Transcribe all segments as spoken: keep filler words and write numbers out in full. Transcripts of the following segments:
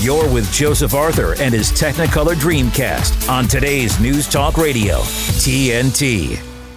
You're with Joseph Arthur and his Technicolor Dreamcast on today's News Talk Radio, T N T.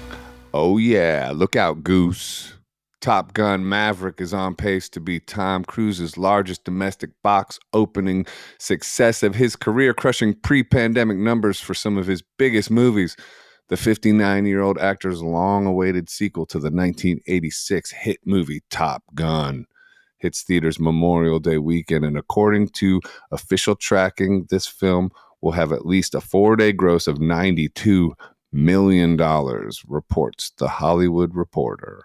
Oh yeah, look out, Goose. Top Gun Maverick is on pace to be Tom Cruise's largest domestic box opening success of his career, crushing pre-pandemic numbers for some of his biggest movies. The fifty-nine-year-old actor's long-awaited sequel to the nineteen eighty-six hit movie Top Gun hits theaters Memorial Day weekend, and according to official tracking, this film will have at least a four-day gross of ninety-two million dollars, reports The Hollywood Reporter.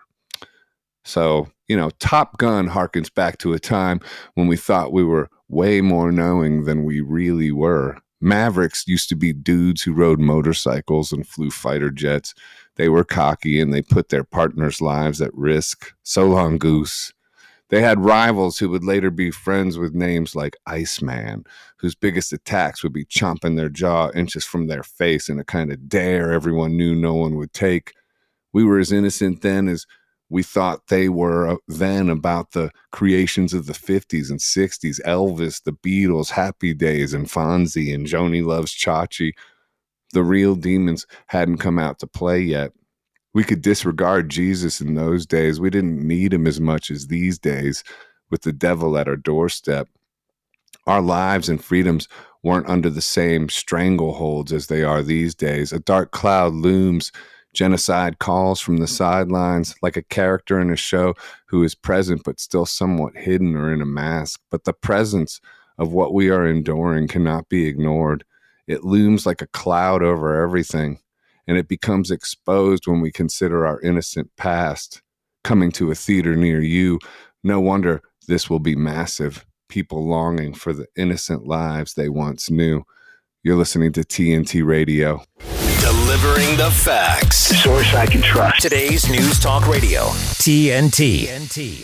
So, you know, Top Gun harkens back to a time when we thought we were way more knowing than we really were. Mavericks used to be dudes who rode motorcycles and flew fighter jets. They were cocky and they put their partners' lives at risk. So long, Goose. They had rivals who would later be friends with names like Iceman, whose biggest attacks would be chomping their jaw inches from their face in a kind of dare everyone knew no one would take. We were as innocent then as we thought they were then about the creations of the fifties and sixties, Elvis, the Beatles, Happy Days, and Fonzie, and Joni Loves Chachi. The real demons hadn't come out to play yet. We could disregard Jesus in those days. We didn't need him as much as these days with the devil at our doorstep. Our lives and freedoms weren't under the same strangleholds as they are these days. A dark cloud looms. Genocide calls from the sidelines, like a character in a show who is present but still somewhat hidden or in a mask. But the presence of what we are enduring cannot be ignored. It looms like a cloud over everything, and it becomes exposed when we consider our innocent past. Coming to a theater near you, no wonder this will be massive. People longing for the innocent lives they once knew. You're listening to T N T Radio. Delivering the facts. Source I can trust. Today's News Talk Radio, T N T. T N T.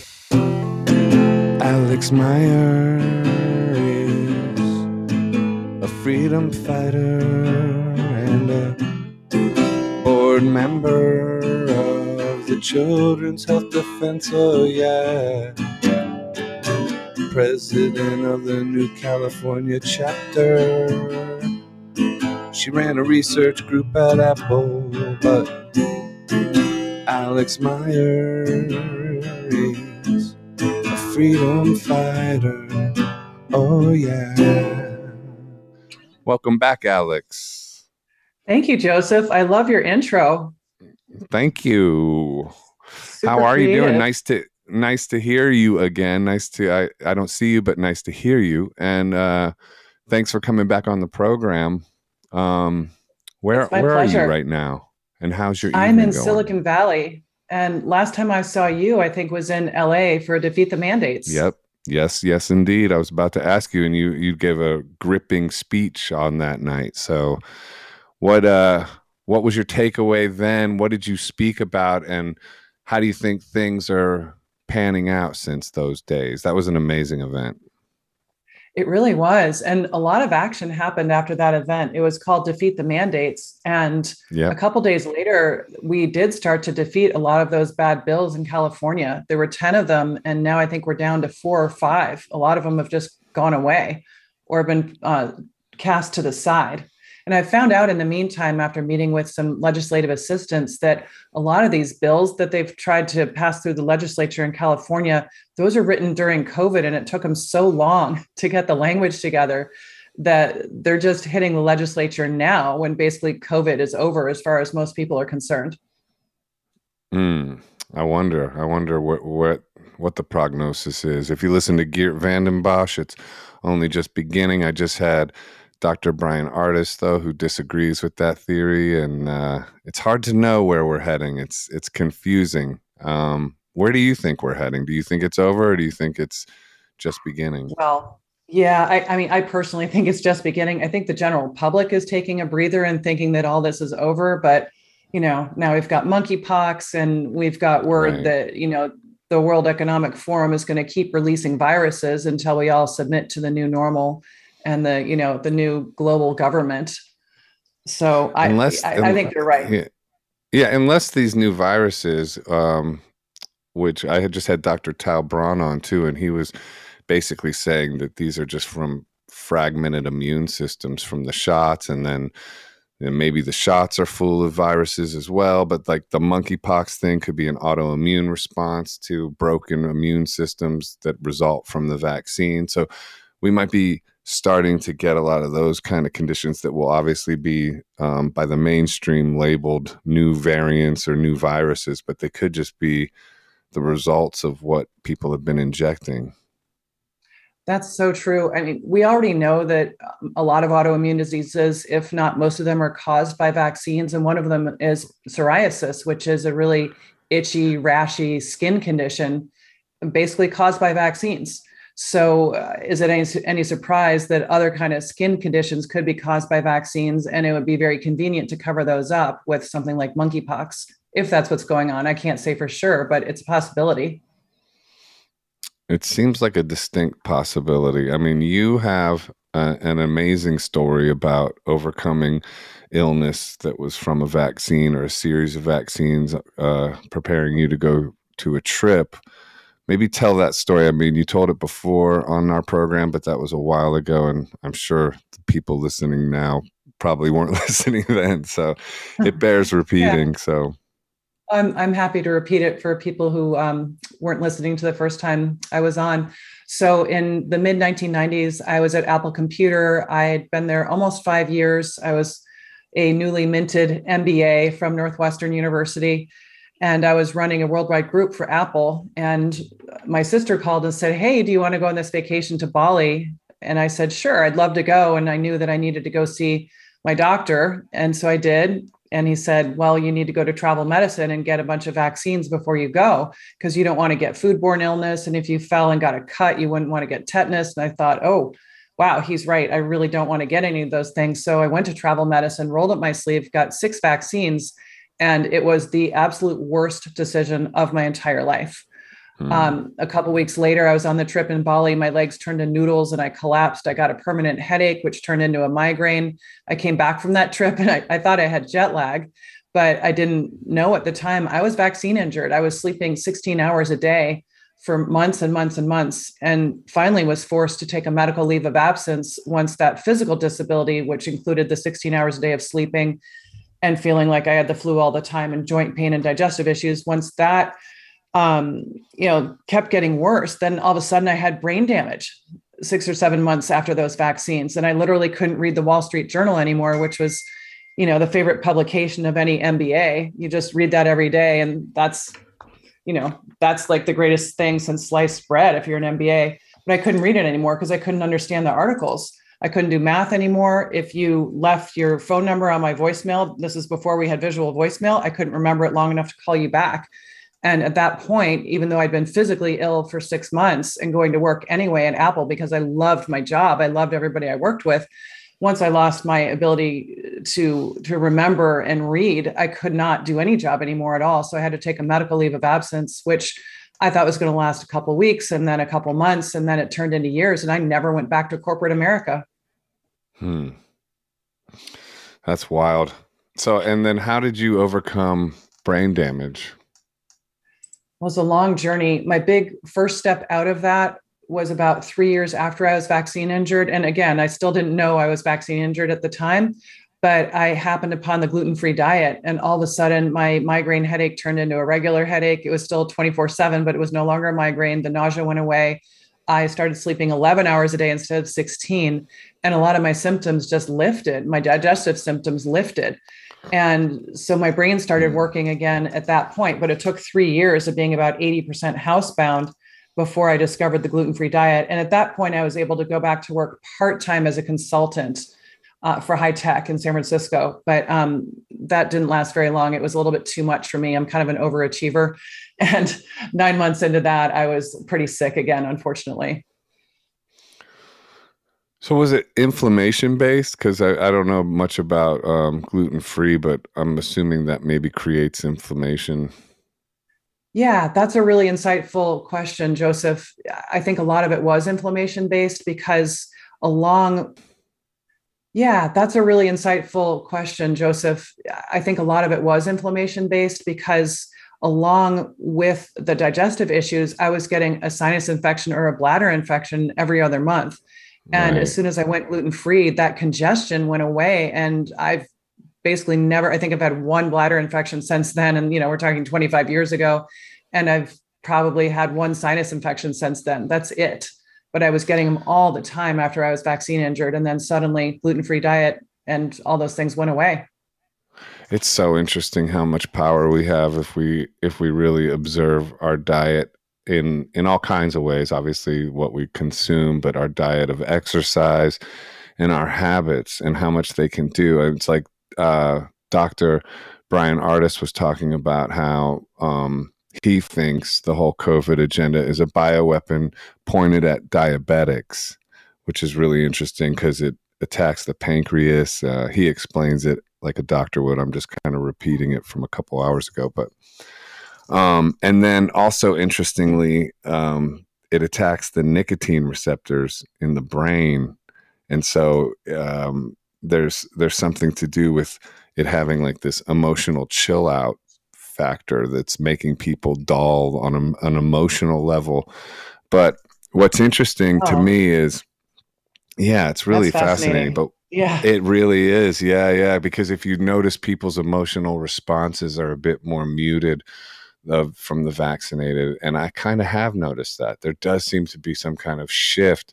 Alex Meyer is a freedom fighter and a board member of the Children's Health Defense. Oh yeah. President of the New California chapter. She ran a research group at Apple, but Alex Meyer is a freedom fighter. Oh, yeah. Welcome back, Alex. Thank you, Joseph. I love your intro. Thank you. Super How are creative. you doing? Nice to nice to hear you again. Nice to I, I don't see you, but nice to hear you. And uh, thanks for coming back on the program. Um, where It's my where pleasure. are you right now? And how's your I'm evening in going? Silicon Valley. And last time I saw you, I think, was in L A for Defeat the Mandates. Yep. Yes, yes, indeed. I was about to ask you, and you you gave a gripping speech on that night. So what uh what was your takeaway then? What did you speak about, and how do you think things are panning out since those days? That was an amazing event. It really was. And a lot of action happened after that event. It was called Defeat the Mandates. And Yeah. a couple days later, we did start to defeat a lot of those bad bills in California. There were ten of them. And now I think we're down to four or five. A lot of them have just gone away or been uh, cast to the side. And I found out in the meantime, after meeting with some legislative assistants, that a lot of these bills that they've tried to pass through the legislature in California, those are written during COVID, and it took them so long to get the language together that they're just hitting the legislature now when basically COVID is over as far as most people are concerned. Mm, I wonder. I wonder what what what the prognosis is. If you listen to Geert Vanden Bosch, it's only just beginning. I just had Doctor Brian Ardis, though, who disagrees with that theory, and uh, it's hard to know where we're heading. It's it's confusing. Um, where do you think we're heading? Do you think it's over, or do you think it's just beginning? Well, yeah, I, I mean, I personally think it's just beginning. I think the general public is taking a breather and thinking that all this is over. But, you know, now we've got monkeypox, and we've got word Right. that, you know, the World Economic Forum is going to keep releasing viruses until we all submit to the new normal and the, you know, the new global government. So I, Unless- I, I think you're right. Yeah, yeah unless these new viruses, um, which I had just had Doctor Tal Braun on too, and he was basically saying that these are just from fragmented immune systems from the shots, and then and maybe the shots are full of viruses as well, but like the monkeypox thing could be an autoimmune response to broken immune systems that result from the vaccine. So we might be starting to get a lot of those kind of conditions that will obviously be um, by the mainstream labeled new variants or new viruses, but they could just be the results of what people have been injecting. That's so true. I mean, we already know that a lot of autoimmune diseases, if not most of them, are caused by vaccines. And one of them is psoriasis, which is a really itchy, rashy skin condition, basically caused by vaccines. So uh, is it any, any surprise that other kind of skin conditions could be caused by vaccines? And it would be very convenient to cover those up with something like monkeypox, if that's what's going on. I can't say for sure, but it's a possibility. It seems like a distinct possibility. I mean, you have uh, an amazing story about overcoming illness that was from a vaccine or a series of vaccines, uh, preparing you to go to a trip. Maybe tell that story. I mean, you told it before on our program, but that was a while ago, and I'm sure the people listening now probably weren't listening then, so it bears repeating. Yeah. So. I'm I'm happy to repeat it for people who um, weren't listening to the first time I was on. So in the mid nineteen nineties, I was at Apple Computer. I had been there almost five years. I was a newly minted M B A from Northwestern University, and I was running a worldwide group for Apple. And my sister called and said, "Hey, do you want to go on this vacation to Bali?" And I said, "Sure, I'd love to go." And I knew that I needed to go see my doctor. And so I did. And he said, "Well, you need to go to travel medicine and get a bunch of vaccines before you go, because you don't want to get foodborne illness. And if you fell and got a cut, you wouldn't want to get tetanus." And I thought, oh, wow, he's right. I really don't want to get any of those things. So I went to travel medicine, rolled up my sleeve, got six vaccines, and it was the absolute worst decision of my entire life. Hmm. Um, a couple of weeks later, I was on the trip in Bali. My legs turned to noodles and I collapsed. I got a permanent headache, which turned into a migraine. I came back from that trip and I, I thought I had jet lag, but I didn't know at the time I was vaccine injured. I was sleeping sixteen hours a day for months and months and months, and finally was forced to take a medical leave of absence once that physical disability, which included the sixteen hours a day of sleeping and feeling like I had the flu all the time and joint pain and digestive issues, once that um, you know, kept getting worse, then all of a sudden I had brain damage six or seven months after those vaccines. And I literally couldn't read the Wall Street Journal anymore, which was, you know, the favorite publication of any M B A. You just read that every day. And that's, you know, that's like the greatest thing since sliced bread if you're an M B A. But I couldn't read it anymore because I couldn't understand the articles. I couldn't do math anymore. If you left your phone number on my voicemail, this is before we had visual voicemail, I couldn't remember it long enough to call you back. And at that point, even though I'd been physically ill for six months and going to work anyway at Apple because I loved my job, I loved everybody I worked with, once I lost my ability to, to remember and read, I could not do any job anymore at all. So I had to take a medical leave of absence, which I thought was going to last a couple of weeks and then a couple of months. And then it turned into years and I never went back to corporate America. Hmm. That's wild. So, and then how did you overcome brain damage? It was a long journey. My big first step out of that was about three years after I was vaccine injured. And again, I still didn't know I was vaccine injured at the time, but I happened upon the gluten-free diet. And all of a sudden my migraine headache turned into a regular headache. It was still twenty-four seven, but it was no longer a migraine. The nausea went away. I started sleeping eleven hours a day instead of sixteen. And a lot of my symptoms just lifted. My digestive symptoms lifted. And so my brain started working again at that point, but it took three years of being about eighty percent housebound before I discovered the gluten-free diet. And at that point, I was able to go back to work part-time as a consultant uh, for high tech in San Francisco. But um, that didn't last very long. It was a little bit too much for me. I'm kind of an overachiever. And nine months into that, I was pretty sick again, unfortunately. So was it inflammation based? Because I, I don't know much about um, gluten-free, but I'm assuming that maybe creates inflammation. Yeah, that's a really insightful question, Joseph. I think a lot of it was inflammation based because along, yeah, that's a really insightful question, Joseph. I think a lot of it was inflammation based because along with the digestive issues, I was getting a sinus infection or a bladder infection every other month. And Right. as soon as I went gluten-free, that congestion went away. And I've basically never, I think I've had one bladder infection since then. And, you know, we're talking twenty-five years ago. And I've probably had one sinus infection since then. That's it. But I was getting them all the time after I was vaccine injured. And then suddenly gluten-free diet and all those things went away. It's so interesting how much power we have if we if we really observe our diet in in all kinds of ways. Obviously, what we consume, but our diet of exercise and our habits and how much they can do. It's like uh, Doctor Brian Ardis was talking about how um, he thinks the whole COVID agenda is a bioweapon pointed at diabetics, which is really interesting because it attacks the pancreas. Uh, he explains it like a doctor would. I'm just kind of repeating it from a couple hours ago. But um, and then also interestingly, um, it attacks the nicotine receptors in the brain. And so um, there's there's something to do with it having like this emotional chill out factor that's making people dull on a, an emotional level. But what's interesting Oh. to me is, yeah, it's really That's fascinating. fascinating. But Yeah. it really is. Yeah, yeah. Because if you notice people's emotional responses are a bit more muted uh, from the vaccinated. And I kind of have noticed that. There does seem to be some kind of shift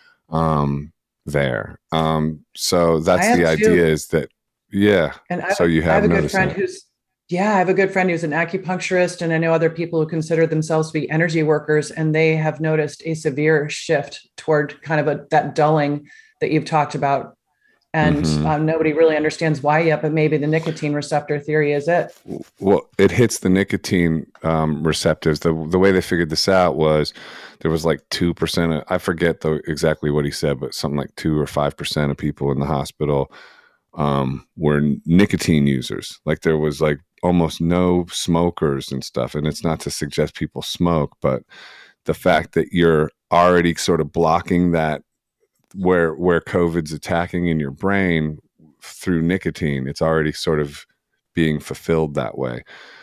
um, there. Um, so that's I the have too. idea is that, yeah. And I, So you I have have a good noticed friend that. who's, yeah, I have a good friend who's an acupuncturist, and I know other people who consider themselves to be energy workers, and they have noticed a severe shift toward kind of a that dulling that you've talked about. And Mhm. um, nobody really understands why yet, but maybe the nicotine receptor theory is it. Well, it hits the nicotine um, receptors. The the way they figured this out was there was like two percent of, I forget the, exactly what he said, but something like two or five percent of people in the hospital um, were nicotine users. Like there was like almost no smokers and stuff. And it's not to suggest people smoke, but the fact that you're already sort of blocking that where where COVID's attacking in your brain through nicotine, it's already sort of being fulfilled that way.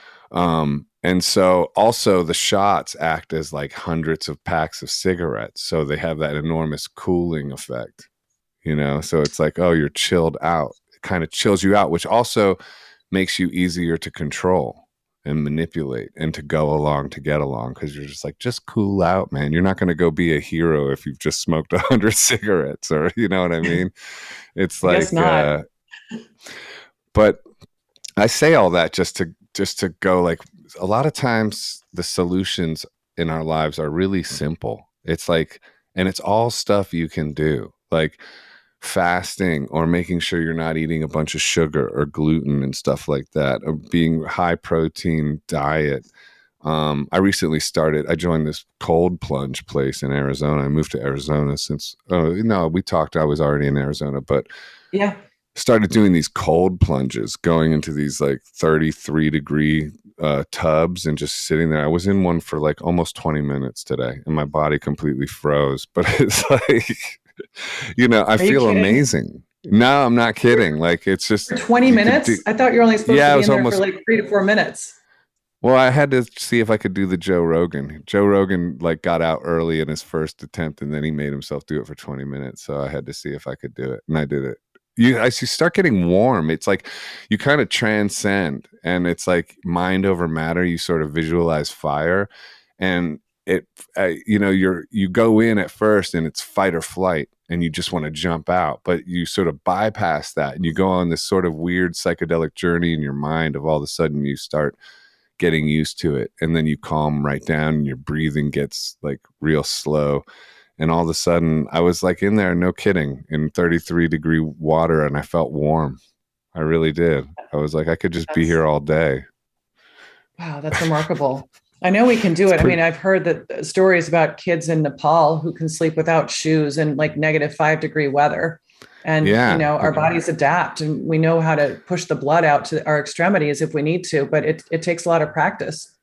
Um, and so also the shots act as like hundreds of packs of cigarettes. So they have that enormous cooling effect, you know? So it's like, oh, you're chilled out. It kind of chills you out, which also makes you easier to control and manipulate and to go along to get along, because you're just like, just cool out, man. You're not going to go be a hero if you've just smoked a hundred cigarettes, or you know what I mean? It's I like, guess not. uh, but I say all that just to just to go like, a lot of times the solutions in our lives are really simple. It's like, and it's all stuff you can do, like fasting or making sure you're not eating a bunch of sugar or gluten and stuff like that, or being high protein diet. Um, I recently started, I joined this cold plunge place in Arizona. I moved to Arizona since, oh, no, we talked, I was already in Arizona, but Yeah. started doing these cold plunges, going into these like thirty-three degree uh, tubs and just sitting there. I was in one for like almost twenty minutes today and my body completely froze, but it's like, you know, I Are you feel kidding? amazing. No, I'm not kidding. Like, it's just For twenty you could minutes? do- I thought you were only supposed Yeah, it to be was in there almost- for like three to four minutes. Well, I had to see if I could do the Joe Rogan. Joe Rogan like got out early in his first attempt, and then he made himself do it for twenty minutes. So I had to see if I could do it, and I did it. You, as you start getting warm, it's like you kind of transcend, and it's like mind over matter. You sort of visualize fire, and it, uh, you know, you're you go in at first, and it's fight or flight, and you just want to jump out, but you sort of bypass that, and you go on this sort of weird psychedelic journey in your mind. Of all of a sudden, you start getting used to it, and then you calm right down and your breathing gets like real slow, and all of a sudden I was like in there, no kidding, in thirty-three degree water, and I felt warm. I really did. I was like, I could just be That's- here all day. Wow, that's remarkable. I know we can do It's it. I pretty- mean, I've heard that uh, stories about kids in Nepal who can sleep without shoes in like negative five degree weather. And, Yeah. you know, our bodies adapt and we know how to push the blood out to our extremities if we need to, but it, it takes a lot of practice.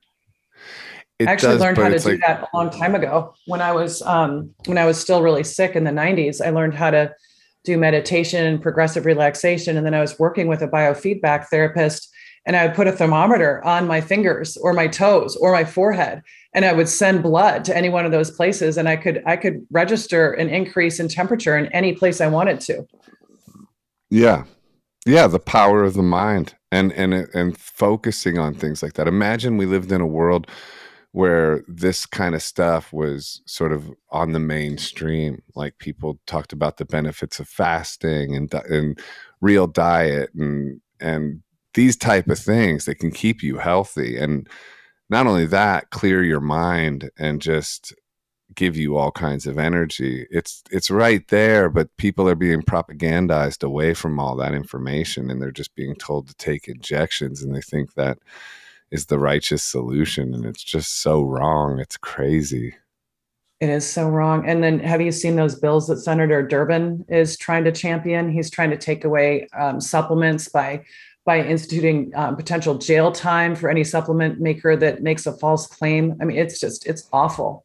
It I actually does, learned but how to it's do like, that a long time ago when I was um, when I was still really sick in the nineties. I learned how to do meditation and progressive relaxation. And then I was working with a biofeedback therapist, and I would put a thermometer on my fingers or my toes or my forehead, and I would send blood to any one of those places, and I could I could register an increase in temperature in any place I wanted to. Yeah. Yeah, the power of the mind and and and focusing on things like that. Imagine we lived in a world where this kind of stuff was sort of on the mainstream. Like people talked about the benefits of fasting and and real diet and and these type of things that can keep you healthy. And not only that, clear your mind and just give you all kinds of energy. It's it's right there, but people are being propagandized away from all that information, and they're just being told to take injections, and they think that is the righteous solution, and it's just so wrong. It's crazy. It is so wrong. And then have you seen those bills that Senator Durbin is trying to champion? He's trying to take away um, supplements by by instituting um, potential jail time for any supplement maker that makes a false claim. I mean, it's just, it's awful.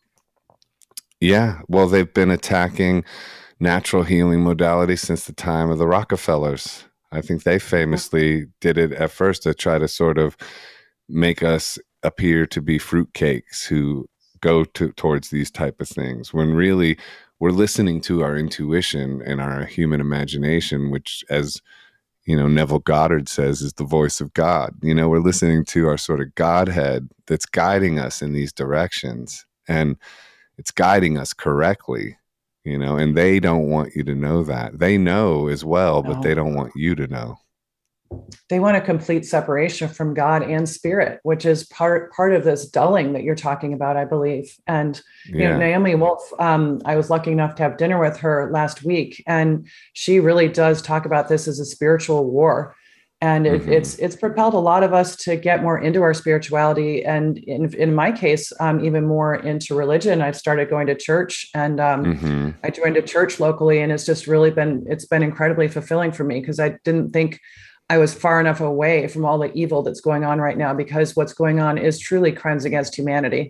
Yeah, well, they've been attacking natural healing modalities since the time of the Rockefellers. I think they famously did it at first to try to sort of make us appear to be fruitcakes who go to, towards these type of things, when really we're listening to our intuition and our human imagination, which, as you know, Neville Goddard says, is the voice of God. You know, we're listening to our sort of Godhead that's guiding us in these directions, and it's guiding us correctly, you know, and they don't want you to know that. They know as well, but no. They don't want you to know. They want a complete separation from God and spirit, which is part part of this dulling that you're talking about, I believe. And you yeah. know, Naomi Wolf, um, I was lucky enough to have dinner with her last week, and she really does talk about this as a spiritual war. And it, mm-hmm. it's it's propelled a lot of us to get more into our spirituality, and in, in my case, um, even more into religion. I've started going to church, and um, mm-hmm. I joined a church locally, and it's just really been it's been incredibly fulfilling for me, because I didn't think I was far enough away from all the evil that's going on right now, because what's going on is truly crimes against humanity.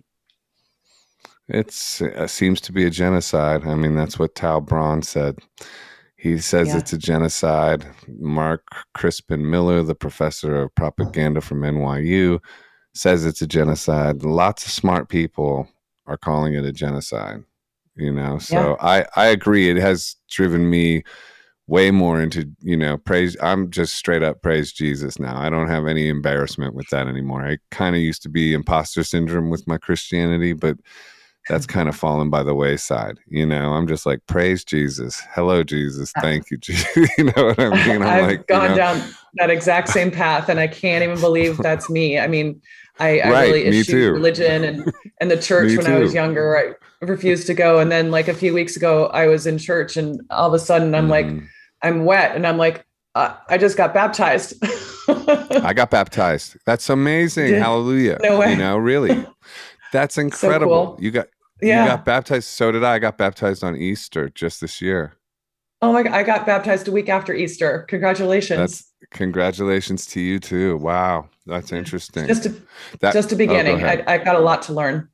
It's it seems to be a genocide. I mean, that's what Tal Braun said. He says yeah. it's a genocide. Mark Crispin Miller, the professor of propaganda from N Y U, says it's a genocide. Lots of smart people are calling it a genocide, you know? So yeah. I, I agree. It has driven me way more into, you know, praise. I'm just straight up praise Jesus now. I don't have any embarrassment with that anymore. I kind of used to be imposter syndrome with my Christianity, but that's kind of fallen by the wayside. You know, I'm just like, praise Jesus. Hello, Jesus. Thank you, Jesus. You know what I mean? I'm I've like, gone you know, down that exact same path, and I can't even believe that's me. I mean, I, I right, really eschewed religion and, and the church when too. I was younger. I refused to go. And then like a few weeks ago, I was in church, and all of a sudden I'm mm. like, I'm wet. And I'm like, uh, I just got baptized. I got baptized. That's amazing. Did, Hallelujah. No way. You know, really. That's incredible. So cool. You got yeah. you got baptized. So did I. I got baptized on Easter just this year. Oh my God. I got baptized a week after Easter. Congratulations. That's, congratulations to you too. Wow. That's interesting. Just a, that, just a beginning. Oh, I, I've got a lot to learn.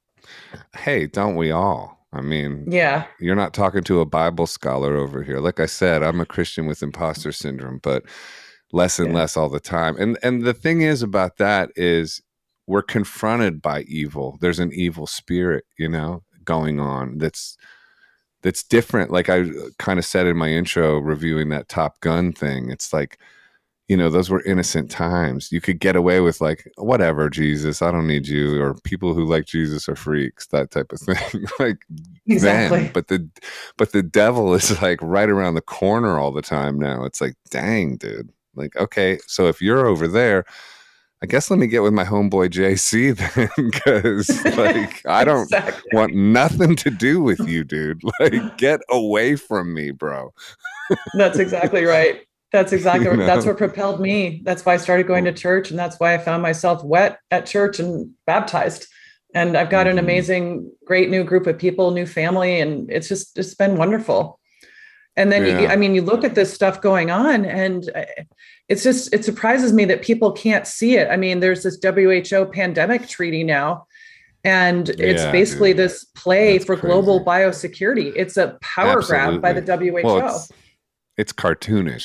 Hey, don't we all? I mean, yeah, you're not talking to a Bible scholar over here. Like I said, I'm a Christian with imposter syndrome, but less and yeah. less all the time. And and the thing is about that is we're confronted by evil. There's an evil spirit, you know, going on that's that's different. Like I kind of said in my intro reviewing that Top Gun thing, it's like, you know, those were innocent times. You could get away with like, whatever, Jesus, I don't need you. Or people who like Jesus are freaks, that type of thing. Like, exactly. Then, but the, but the devil is like right around the corner all the time now. It's like, dang, dude. Like, okay, so if you're over there, I guess let me get with my homeboy J C then, because like I don't exactly. want nothing to do with you, dude. Like, get away from me, bro. That's exactly right. That's exactly you know? That's what propelled me. That's why I started going to church, and that's why I found myself wet at church and baptized. And I've got mm-hmm. an amazing, great new group of people, new family, and it's just it's been wonderful. And then, yeah. you, I mean, you look at this stuff going on, and it's just it surprises me that people can't see it. I mean, there's this W H O pandemic treaty now, and it's yeah, basically dude. this play that's for crazy. global biosecurity. It's a power Absolutely. grab by the W H O. Well, it's, it's cartoonish.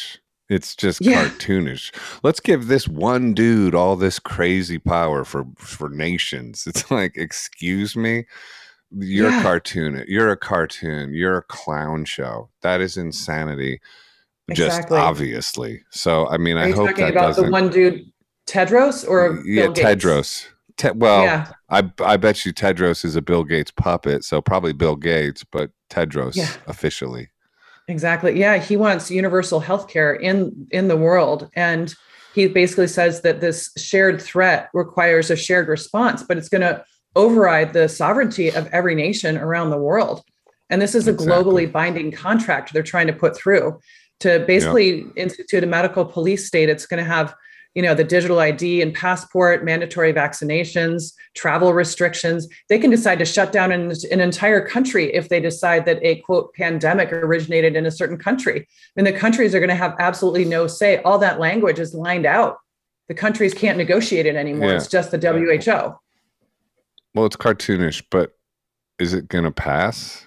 It's just Yeah. cartoonish. Let's give this one dude all this crazy power for for nations. It's like, excuse me, you're Yeah. a cartoon. You're a cartoon. You're a clown show. That is insanity. Just Exactly. obviously. So I mean, Are I you hope talking that about doesn't. the one dude, Tedros, or yeah, Bill Gates? Tedros. Te- well, Yeah. I I bet you Tedros is a Bill Gates puppet, so probably Bill Gates, but Tedros Yeah. officially. Exactly. Yeah, he wants universal healthcare in in the world, and he basically says that this shared threat requires a shared response, but it's going to override the sovereignty of every nation around the world. And this is a Exactly. globally binding contract they're trying to put through to basically institute a medical police state. It's going to have, you know, the digital I D and passport, mandatory vaccinations, travel restrictions. They can decide to shut down an, an entire country if they decide that a, quote, pandemic originated in a certain country. And the countries are going to have absolutely no say. All that language is lined out. The countries can't negotiate it anymore. Yeah. It's just the W H O. Well, it's cartoonish, but is it going to pass?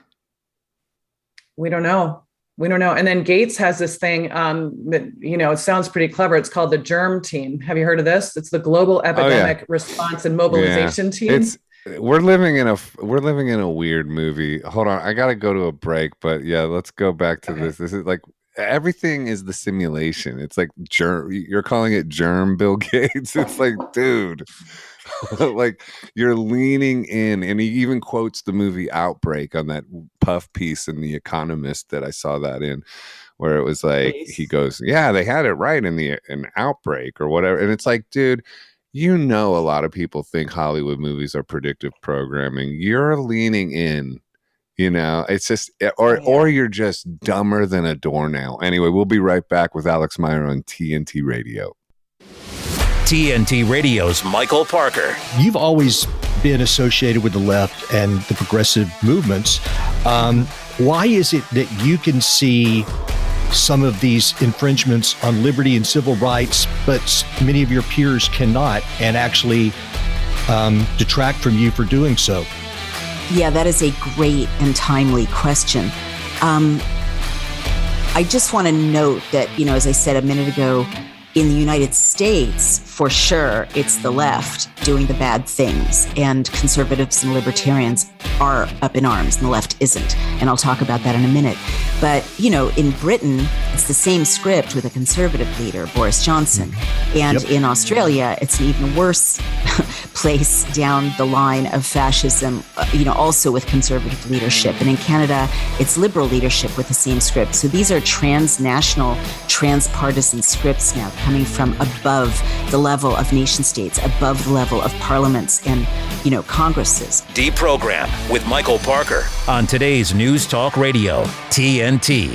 We don't know. We don't know. And then Gates has this thing um, that, you know, it sounds pretty clever. It's called the GERM team. Have you heard of this? It's the Global Epidemic oh, yeah. Response and Mobilization yeah. Team. It's we're living in a we're living in a weird movie. Hold on, I got to go to a break, but yeah, let's go back to okay. this. This is like everything is the simulation. It's like germ. You're calling it germ Bill Gates. It's like, dude. Like you're leaning in, and he even quotes the movie Outbreak on that puff piece in The Economist that I saw that in, where it was like nice. He goes, yeah, they had it right in the in Outbreak or whatever, and it's like, dude, you know, a lot of people think Hollywood movies are predictive programming. You're leaning in, you know, it's just, or oh, yeah. or you're just dumber than a doornail. Anyway, we'll be right back with Alex Meyer on T N T Radio. T N T Radio's Michael Parker. You've always been associated with the left and the progressive movements. Um, why is it that you can see some of these infringements on liberty and civil rights, but many of your peers cannot, and actually um, detract from you for doing so? Yeah, that is a great and timely question. Um, I just want to note that, you know, as I said a minute ago, in the United States, for sure, it's the left doing the bad things, and conservatives and libertarians are up in arms, and the left isn't. And I'll talk about that in a minute. But, you know, in Britain, it's the same script with a conservative leader, Boris Johnson. And yep. in Australia, it's an even worse place down the line of fascism, you know, also with conservative leadership. And in Canada, it's liberal leadership with the same script. So these are transnational, transpartisan scripts now coming from above the level of nation states, above the level of parliaments and, you know, congresses. Deprogram with Michael Parker on today's News Talk Radio, T N T.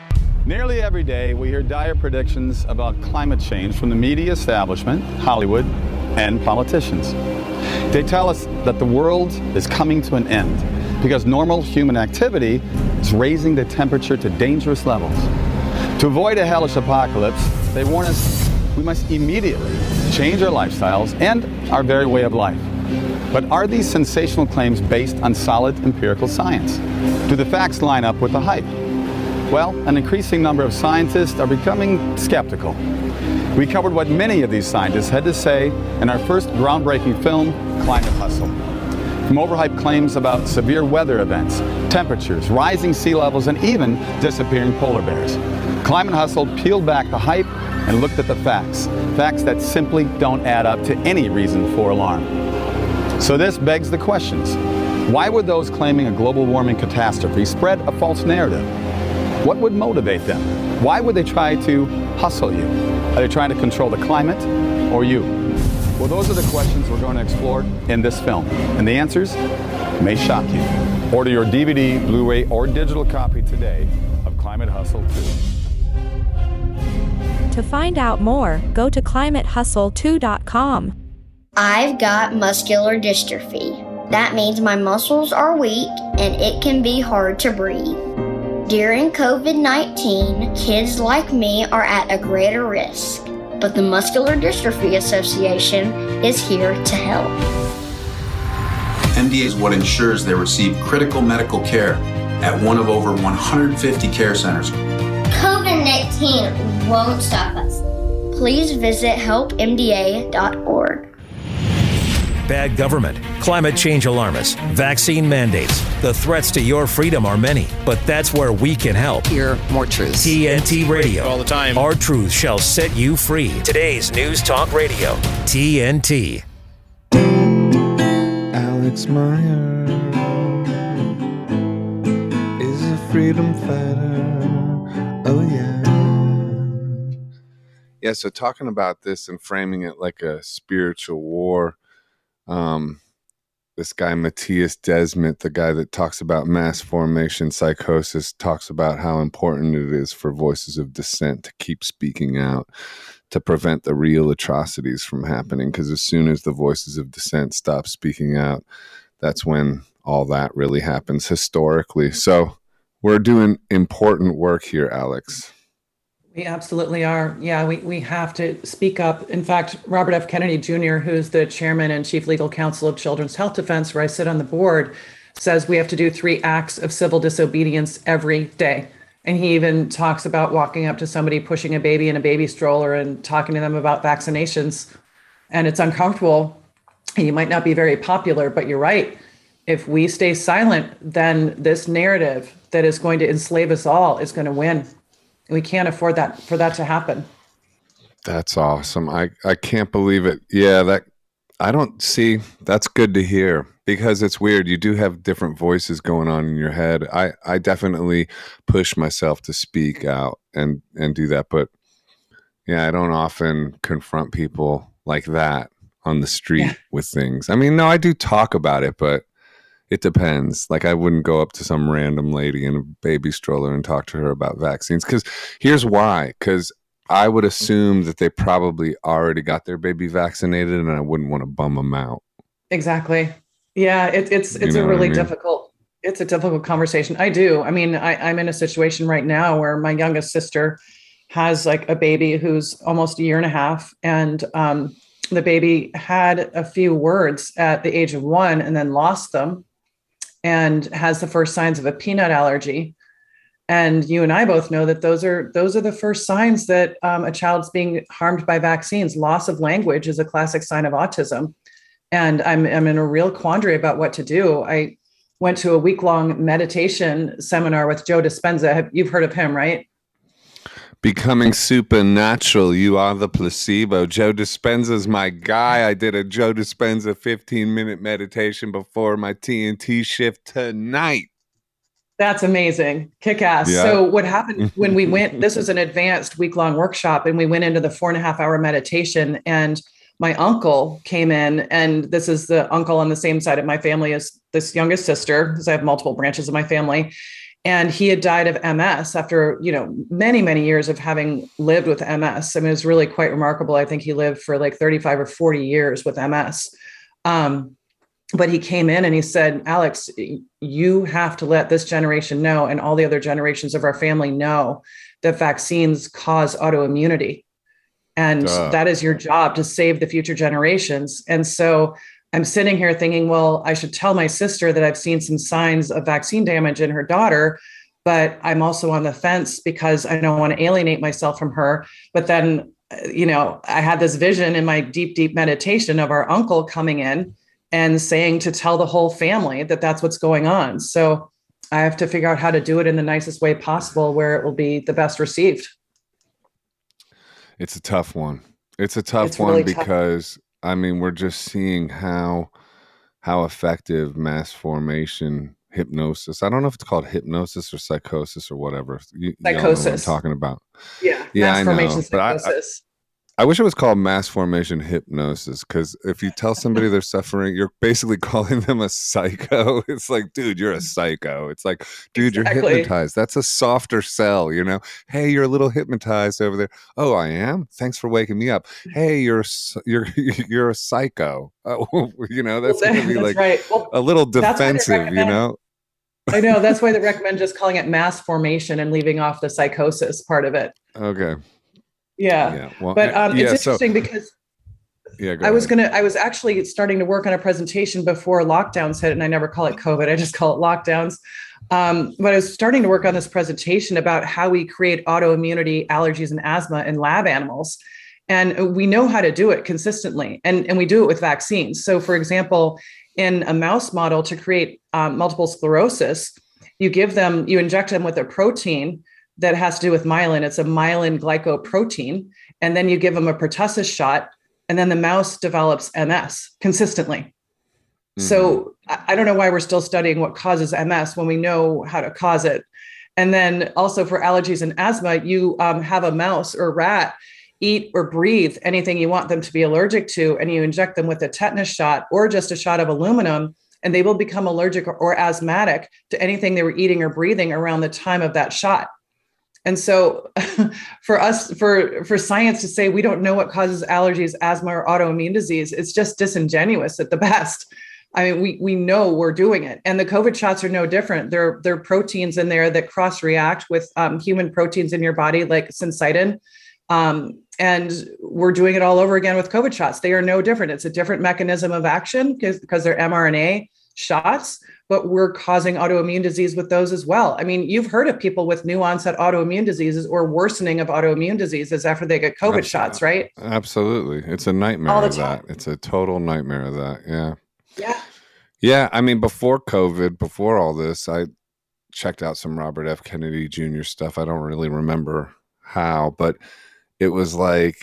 Nearly every day, we hear dire predictions about climate change from the media establishment, Hollywood, and politicians. They tell us that the world is coming to an end because normal human activity is raising the temperature to dangerous levels. To avoid a hellish apocalypse, they warn us we must immediately change our lifestyles and our very way of life. But are these sensational claims based on solid empirical science? Do the facts line up with the hype? Well, an increasing number of scientists are becoming skeptical. We covered what many of these scientists had to say in our first groundbreaking film, Climate Hustle. From overhyped claims about severe weather events, temperatures, rising sea levels, and even disappearing polar bears, Climate Hustle peeled back the hype and looked at the facts, facts that simply don't add up to any reason for alarm. So this begs the questions. Why would those claiming a global warming catastrophe spread a false narrative? What would motivate them? Why would they try to hustle you? Are they trying to control the climate or you? Well, those are the questions we're going to explore in this film. And the answers may shock you. Order your D V D, Blu-ray, or digital copy today of Climate Hustle two. To find out more, go to climate hustle two dot com. I've got muscular dystrophy. That means my muscles are weak and it can be hard to breathe. During covid nineteen, kids like me are at a greater risk, but the Muscular Dystrophy Association is here to help. M D A is what ensures they receive critical medical care at one of over one hundred fifty care centers. covid nineteen won't stop us. Please visit help M D A dot org. Bad government, climate change alarmists, vaccine mandates. The threats to your freedom are many, but that's where we can help. Hear more truths. T N T Radio. All the time. Our truth shall set you free. Today's News Talk Radio. T N T. Alex Meyer is a freedom fighter. Oh, yeah. Yeah, so talking about this and framing it like a spiritual war, um, this guy, Matthias Desmet, the guy that talks about mass formation psychosis, talks about how important it is for voices of dissent to keep speaking out to prevent the real atrocities from happening. Because as soon as the voices of dissent stop speaking out, that's when all that really happens historically. So we're doing important work here, Alex. We absolutely are. Yeah, we, we have to speak up. In fact, Robert F. Kennedy Junior, who's the chairman and chief legal counsel of Children's Health Defense, where I sit on the board, says we have to do three acts of civil disobedience every day. And he even talks about walking up to somebody pushing a baby in a baby stroller and talking to them about vaccinations. And it's uncomfortable. You might not be very popular, but you're right. If we stay silent, then this narrative that is going to enslave us all is going to win. We can't afford that for that to happen. That's awesome. I, I can't believe it. Yeah, that I don't see. That's good to hear because it's weird. You do have different voices going on in your head. I, I definitely push myself to speak out and, and do that. But yeah, I don't often confront people like that on the street yeah. with things. I mean, no, I do talk about it, but it depends. Like I wouldn't go up to some random lady in a baby stroller and talk to her about vaccines. Because here's why. Because I would assume that they probably already got their baby vaccinated and I wouldn't want to bum them out. Exactly. Yeah, it, it's it's you know a really I mean? difficult, it's a difficult conversation. I do. I mean, I, I'm in a situation right now where my youngest sister has like a baby who's almost a year and a half. And um, the baby had a few words at the age of one and then lost them, and has the first signs of a peanut allergy. And you and I both know that those are those are the first signs that um, a child's being harmed by vaccines. Loss of language is a classic sign of autism. And I'm, I'm in a real quandary about what to do. I went to a week-long meditation seminar with Joe Dispenza. You've heard of him, right? Becoming Supernatural, You Are the Placebo. Joe Dispenza's my guy. I did a Joe Dispenza fifteen-minute meditation before my T N T shift tonight. That's amazing. Kick ass. Yeah. So what happened when we went, this was an advanced week-long workshop, and we went into the four and a half hour meditation, and my uncle came in, and this is the uncle on the same side of my family as this youngest sister, because I have multiple branches of my family. And he had died of M S after, you know, many, many years of having lived with M S. I mean, it's really quite remarkable. I think he lived for like thirty-five or forty years with M S. Um, but he came in and he said, Alex, you have to let this generation know and all the other generations of our family know that vaccines cause autoimmunity. And Duh. that is your job, to save the future generations. And so I'm sitting here thinking, well, I should tell my sister that I've seen some signs of vaccine damage in her daughter, but I'm also on the fence because I don't want to alienate myself from her. But then, you know, I had this vision in my deep, deep meditation of our uncle coming in and saying to tell the whole family that that's what's going on. So I have to figure out how to do it in the nicest way possible where it will be the best received. It's a tough one. It's a tough it's one really because tough. I mean, we're just seeing how how effective mass formation hypnosis. I don't know if it's called hypnosis or psychosis or whatever. You, psychosis. You know what I'm talking about. Yeah. Yeah, mass I formation know. Psychosis. I, I wish it was called mass formation hypnosis, because if you tell somebody they're suffering, you're basically calling them a psycho. It's like, dude, you're a psycho. It's like, dude, Exactly. you're hypnotized. That's a softer sell, you know? Hey, you're a little hypnotized over there. Oh, I am? Thanks for waking me up. Hey, you're you're you're a psycho. Oh, you know, that's well, going to be that's like right. well, a little defensive, you know? I know. That's why they recommend just calling it mass formation and leaving off the psychosis part of it. Okay. Yeah. Yeah. Well, but um, yeah, it's interesting so, because Yeah, go I was ahead. going to, I was actually starting to work on a presentation before lockdowns hit, and I never call it COVID. I just call it lockdowns. Um, but I was starting to work on this presentation about how we create autoimmunity, allergies, and asthma in lab animals. And we know how to do it consistently, and, and we do it with vaccines. So for example, in a mouse model to create um, multiple sclerosis, you give them, you inject them with a protein that has to do with myelin. It's a myelin glycoprotein. And then you give them a pertussis shot, and then the mouse develops M S consistently. Mm-hmm. So I don't know why we're still studying what causes M S when we know how to cause it. And then also for allergies and asthma, you um, have a mouse or rat eat or breathe anything you want them to be allergic to, and you inject them with a tetanus shot or just a shot of aluminum, and they will become allergic or, or asthmatic to anything they were eating or breathing around the time of that shot. And so for us, for, for science to say we don't know what causes allergies, asthma, or autoimmune disease, it's just disingenuous at the best. I mean, we we know we're doing it. And the COVID shots are no different. There, there are proteins in there that cross-react with um, human proteins in your body, like syncytin. Um, and we're doing it all over again with COVID shots. They are no different. It's a different mechanism of action because, because they're mRNA shots, but we're causing autoimmune disease with those as well. I mean, you've heard of people with new onset autoimmune diseases or worsening of autoimmune diseases after they get COVID Absolutely. shots, right? Absolutely. It's a nightmare of that. It's a total nightmare of that. Yeah. Yeah. Yeah. I mean, before COVID, before all this, I checked out some Robert F. Kennedy Junior stuff. I don't really remember how, but it was like,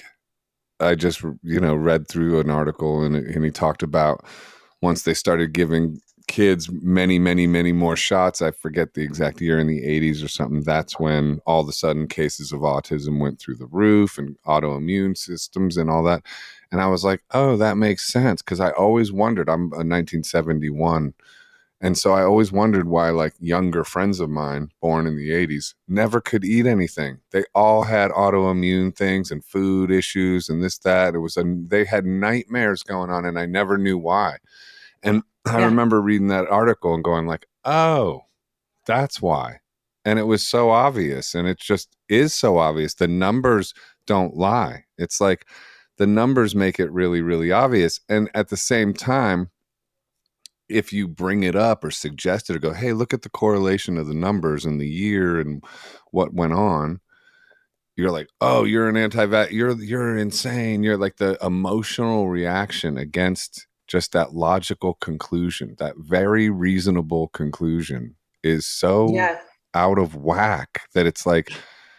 I just, you know, read through an article and, and he talked about once they started giving kids many, many, many more shots, I forget the exact year, in the eighties or something, that's when all of a sudden cases of autism went through the roof and autoimmune systems and all that. And I was like, oh, that makes sense. Because I always wondered, I'm a nineteen seventy-one. And so I always wondered why like younger friends of mine born in the eighties never could eat anything. They all had autoimmune things and food issues and this, that. It was a, they had nightmares going on and I never knew why. And I yeah. remember reading that article and going like, oh, that's why. And it was so obvious. And it just is so obvious. The numbers don't lie. It's like the numbers make it really, really obvious. And at the same time, if you bring it up or suggest it or go, hey, look at the correlation of the numbers and the year and what went on, you're like, oh, you're an anti-vax, you're you're insane. You're like the emotional reaction against just that logical conclusion, that very reasonable conclusion is so yeah. out of whack that it's like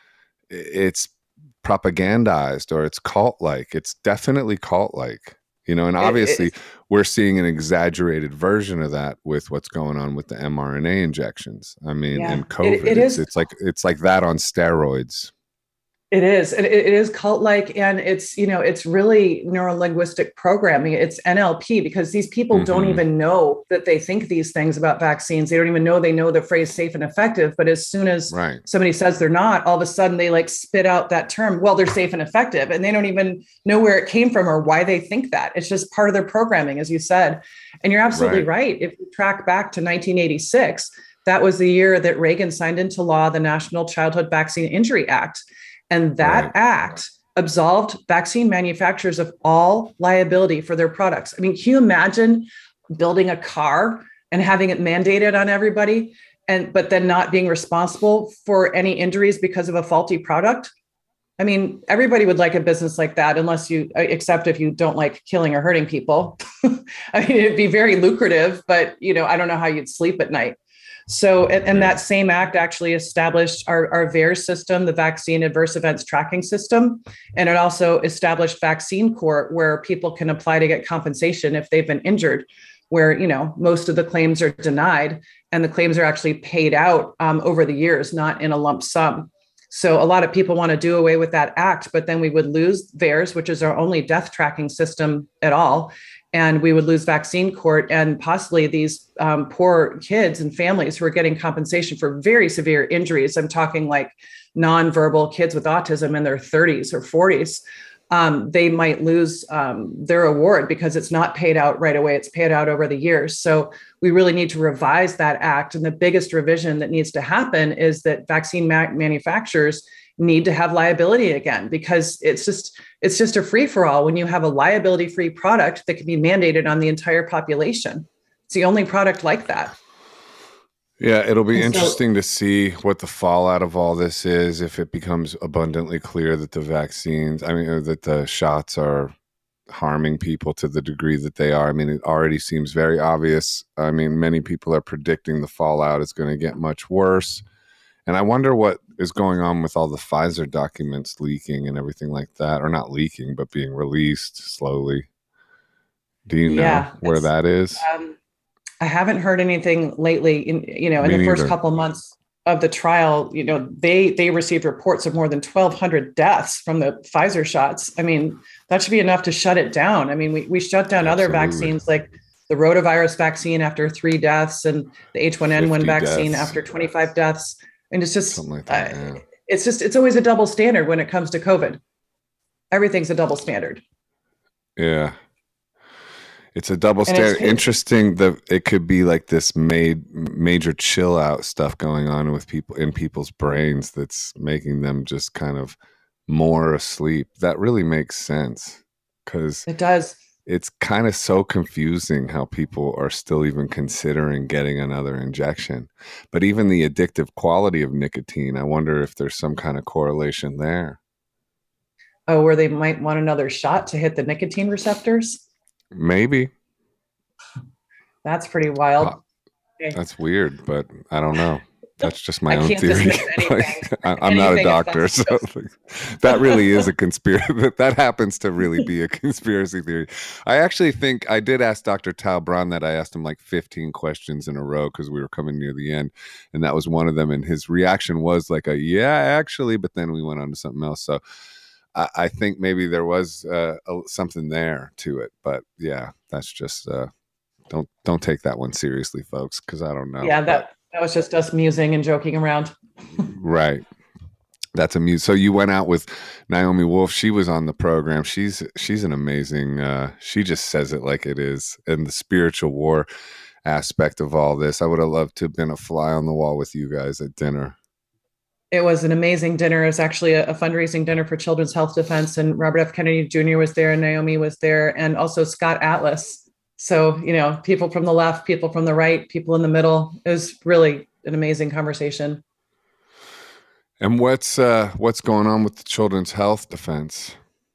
it's propagandized or it's cult-like. It's definitely cult-like. You know, and obviously it, it, we're seeing an exaggerated version of that with what's going on with the mRNA injections. I mean, yeah. and COVID, it, it it's, is, it's like it's like that on steroids. It is. It, it is cult-like, and it's, you know, it's really neurolinguistic programming. It's N L P, because these people mm-hmm. don't even know that they think these things about vaccines. They don't even know they know the phrase safe and effective. But as soon as right. somebody says they're not, all of a sudden they like spit out that term, well, they're safe and effective. And they don't even know where it came from or why they think that. It's just part of their programming, as you said. And you're absolutely right. right. If you track back to nineteen eighty-six, that was the year that Reagan signed into law the National Childhood Vaccine Injury Act. And that right. act absolved vaccine manufacturers of all liability for their products. I mean, can you imagine building a car and having it mandated on everybody, and but then not being responsible for any injuries because of a faulty product? I mean, everybody would like a business like that, unless you, except if you don't like killing or hurting people. I mean, it'd be very lucrative, but you know, I don't know how you'd sleep at night. So, and, and that same act actually established our, our V A E R S system, the Vaccine Adverse Events Tracking System. And it also established Vaccine Court, where people can apply to get compensation if they've been injured, where, you know, most of the claims are denied and the claims are actually paid out um, over the years, not in a lump sum. So a lot of people want to do away with that act, but then we would lose V A E R S, which is our only death tracking system at all. And we would lose Vaccine Court, and possibly these um, poor kids and families who are getting compensation for very severe injuries. I'm talking like nonverbal kids with autism in their thirties or forties. um, they might lose um, their award because it's not paid out right away. It's paid out over the years. So we really need to revise that act. And the biggest revision that needs to happen is that vaccine ma- manufacturers need to have liability again, because it's just it's just a free-for-all when you have a liability-free product that can be mandated on the entire population. It's the only product like that. Yeah, it'll be And so- interesting to see what the fallout of all this is if it becomes abundantly clear that the vaccines, I mean, or that the shots are harming people to the degree that they are. I mean, it already seems very obvious. I mean, many people are predicting the fallout is going to get much worse. And I wonder what is going on with all the Pfizer documents leaking and everything like that, or not leaking, but being released slowly. Do you know Yeah, where it's- that is? Um, I haven't heard anything lately. In you know, in Me the first neither. couple months of the trial, you know, they they received reports of more than twelve hundred deaths from the Pfizer shots. I mean, that should be enough to shut it down. I mean, we we shut down other Absolutely. vaccines like the rotavirus vaccine after three deaths, and the H one N one fifty vaccine deaths. after twenty-five deaths. And it's just Something like that, uh, yeah. it's just it's always a double standard when it comes to COVID. Everything's a double standard. Yeah. It's a double And it's- standard. Interesting that it could be like this made major chill out stuff going on with people in people's brains that's making them just kind of more asleep. That really makes sense because It does. it's kind of so confusing how people are still even considering getting another injection. But even the addictive quality of nicotine, I wonder if there's some kind of correlation there. Oh, where they might want another shot to hit the nicotine receptors. Maybe. That's pretty wild. Uh, That's weird, but I don't know. That's just my I own can't theory. dismiss anything. Like, I, I'm not a Anything doctor, if so that's that really is a conspiracy. That happens to really be a conspiracy theory. I actually think I did ask Doctor Tal Braun that. I asked him like fifteen questions in a row because we were coming near the end, and that was one of them. And his reaction was like a "yeah, actually," but then we went on to something else. So I, I think maybe there was uh, a, something there to it. But yeah, that's just uh, don't don't take that one seriously, folks, because I don't know. Yeah, But- that that was just us musing and joking around. Right. That's amusing. So you went out with Naomi Wolf. She was on the program. She's she's an amazing. Uh, she just says it like it is, and the spiritual war aspect of all this. I would have loved to have been a fly on the wall with you guys at dinner. It was an amazing dinner. It was actually a, a fundraising dinner for Children's Health Defense, and Robert F. Kennedy Junior was there, and Naomi was there, and also Scott Atlas. So, you know, people from the left, people from the right, people in the middle. It was really an amazing conversation. And what's uh, what's going on with the Children's Health Defense?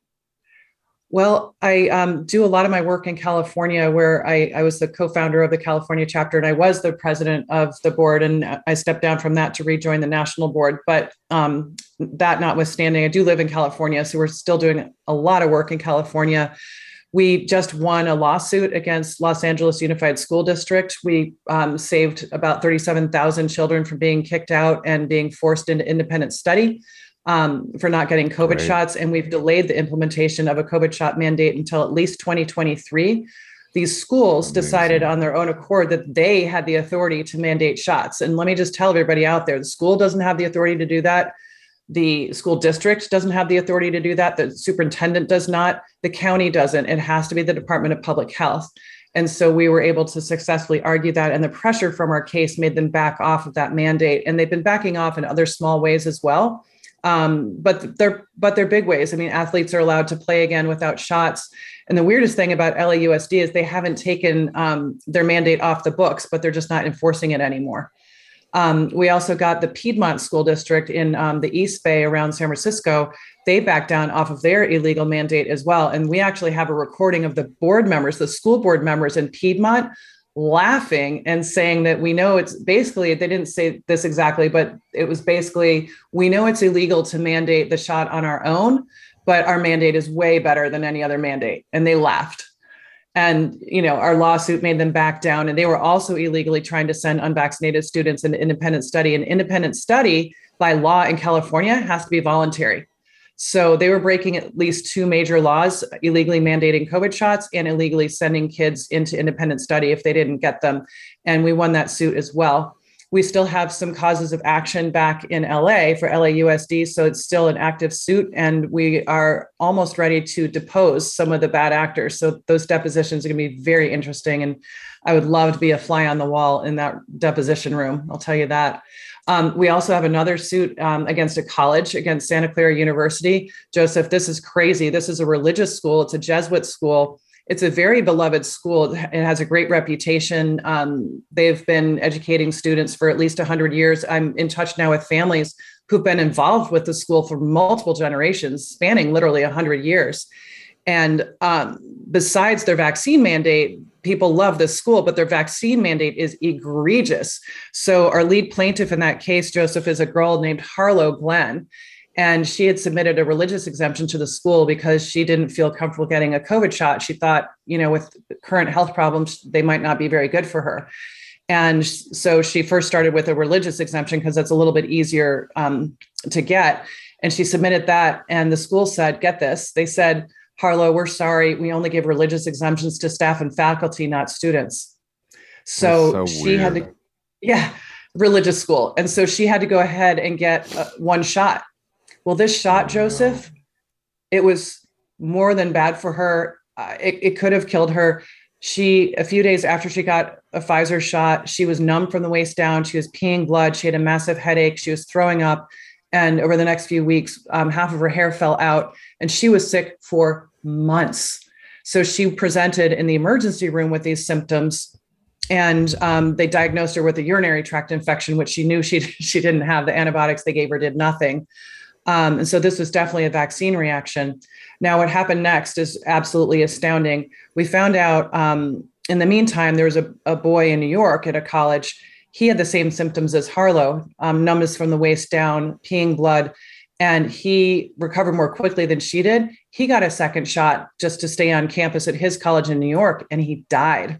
Well, I um, do a lot of my work in California, where I, I was the co-founder of the California chapter, and I was the president of the board, and I stepped down from that to rejoin the national board. But um, that notwithstanding, I do live in California, so we're still doing a lot of work in California. We just won a lawsuit against Los Angeles Unified School District. We um, saved about thirty-seven thousand children from being kicked out and being forced into independent study um, for not getting COVID Great. shots. And we've delayed the implementation of a COVID shot mandate until at least twenty twenty-three. These schools Amazing. decided on their own accord that they had the authority to mandate shots. And let me just tell everybody out there, the school doesn't have the authority to do that. The school district doesn't have the authority to do that. The superintendent does not. The county doesn't. It has to be the Department of Public Health. And so we were able to successfully argue that. And the pressure from our case made them back off of that mandate. And they've been backing off in other small ways as well. Um, but they're but they're big ways. I mean, athletes are allowed to play again without shots. And the weirdest thing about L A U S D is they haven't taken um, their mandate off the books, but they're just not enforcing it anymore. Um, we also got the Piedmont School District in um, the East Bay around San Francisco. They backed down off of their illegal mandate as well. And we actually have a recording of the board members, the school board members in Piedmont, laughing and saying that we know it's basically, they didn't say this exactly, but it was basically, we know it's illegal to mandate the shot on our own, but our mandate is way better than any other mandate. And they laughed. And, you know, our lawsuit made them back down, and they were also illegally trying to send unvaccinated students into independent study. And independent study by law in California has to be voluntary. So they were breaking at least two major laws, illegally mandating COVID shots and illegally sending kids into independent study if they didn't get them. And we won that suit as well. We still have some causes of action back in L A for L A U S D. So it's still an active suit, and we are almost ready to depose some of the bad actors. So those depositions are going to be very interesting. And I would love to be a fly on the wall in that deposition room. I'll tell you that. Um, we also have another suit um, against a college, against Santa Clara University. Joseph, this is crazy. This is a religious school. It's a Jesuit school. It's a very beloved school. It has a great reputation. Um, they've been educating students for at least one hundred years. I'm in touch now with families who've been involved with the school for multiple generations, spanning literally one hundred years. And um, besides their vaccine mandate, people love this school, but their vaccine mandate is egregious. So our lead plaintiff in that case, Joseph, is a girl named Harlow Glenn. And she had submitted a religious exemption to the school because she didn't feel comfortable getting a COVID shot. She thought, you know, with current health problems, they might not be very good for her. And so she first started with a religious exemption because that's a little bit easier um, to get. And she submitted that. And the school said, get this, they said, Harlow, we're sorry. We only give religious exemptions to staff and faculty, not students. So, so she weird. had to, yeah, religious school. And so she had to go ahead and get uh, one shot. Well, this shot, Joseph, it was more than bad for her. Uh, it, it could have killed her. She, a few days after she got a Pfizer shot, she was numb from the waist down. She was peeing blood. She had a massive headache. She was throwing up. And over the next few weeks, um, half of her hair fell out, and she was sick for months. So she presented in the emergency room with these symptoms, and um, they diagnosed her with a urinary tract infection, which she knew she, she didn't have. The antibiotics they gave her did nothing. Um, and so this was definitely a vaccine reaction. Now, what happened next is absolutely astounding. We found out um, in the meantime, there was a, a boy in New York at a college. He had the same symptoms as Harlow, um, numbness from the waist down, peeing blood, and he recovered more quickly than she did. He got a second shot just to stay on campus at his college in New York, and he died.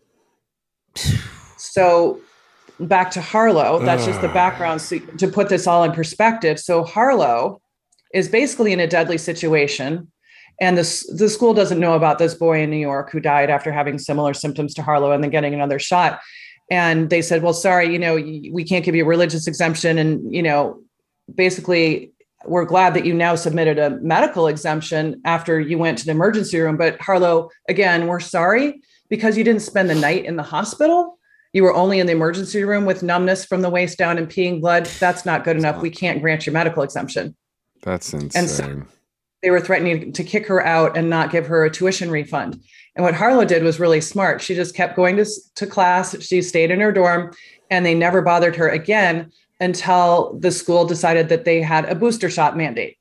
So back to Harlow, that's just the background so, to put this all in perspective. So Harlow is basically in a deadly situation. And this, the school doesn't know about this boy in New York who died after having similar symptoms to Harlow and then getting another shot. And they said, well, sorry, you know, we can't give you a religious exemption. And, you know, basically, we're glad that you now submitted a medical exemption after you went to the emergency room. But Harlow, again, we're sorry because you didn't spend the night in the hospital. You were only in the emergency room with numbness from the waist down and peeing blood. That's not good enough. We can't grant your medical exemption. That's insane. And so they were threatening to kick her out and not give her a tuition refund. And what Harlow did was really smart. She just kept going to, to class. She stayed in her dorm, and they never bothered her again until the school decided that they had a booster shot mandate.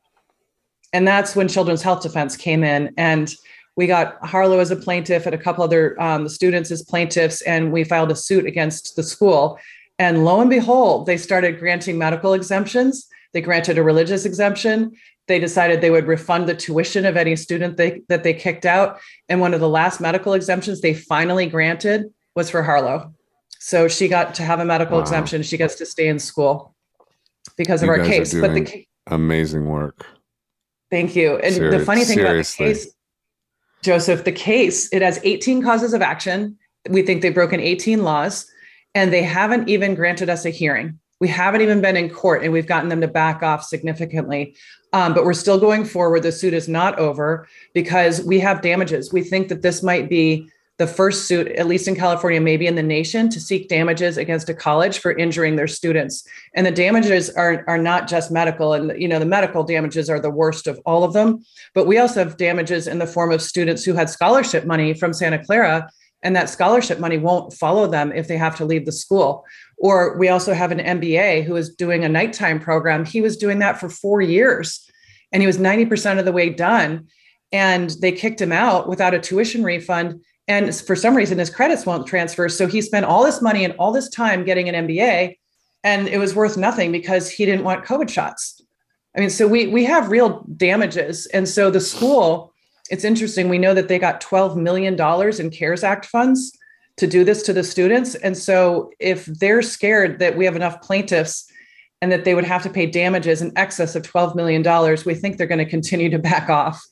And that's when Children's Health Defense came in, and we got Harlow as a plaintiff and a couple other um, students as plaintiffs, and we filed a suit against the school. And lo and behold, they started granting medical exemptions. They granted a religious exemption. They decided they would refund the tuition of any student they, that they kicked out. And one of the last medical exemptions they finally granted was for Harlow. So she got to have a medical wow. exemption. She gets to stay in school because of you our guys case. Are But doing the amazing work. Thank you. And Seri- the funny thing seriously. about the case, Joseph, the case, it has eighteen causes of action. We think they've broken eighteen laws, and they haven't even granted us a hearing. We haven't even been in court, and we've gotten them to back off significantly. Um, but we're still going forward. The suit is not over because we have damages. We think that this might be the first suit, at least in California, maybe in the nation, to seek damages against a college for injuring their students. And the damages are, are not just medical. And, you know, the medical damages are the worst of all of them. But we also have damages in the form of students who had scholarship money from Santa Clara, and that scholarship money won't follow them if they have to leave the school. Or we also have an M B A who is doing a nighttime program. He was doing that for four years, and he was ninety percent of the way done. And they kicked him out without a tuition refund. And for some reason, his credits won't transfer. So he spent all this money and all this time getting an M B A, and it was worth nothing because he didn't want COVID shots. I mean, so we we have real damages. And so the school, it's interesting. We know that they got twelve million dollars in CARES Act funds to do this to the students. And so if they're scared that we have enough plaintiffs and that they would have to pay damages in excess of twelve million dollars, we think they're going to continue to back off.